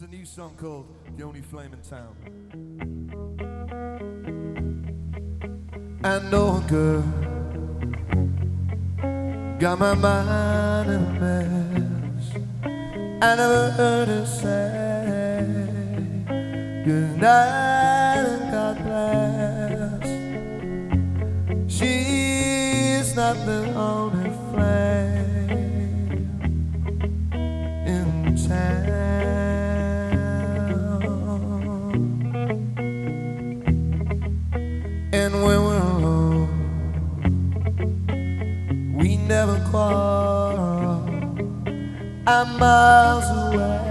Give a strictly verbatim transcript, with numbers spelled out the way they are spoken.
is a new song called The Only Flame in Town. I know a girl got my mind in a mess. I never heard her say good night and God bless. She's not the only flame in town. And when we're alone, we never quarrel. I'm miles away.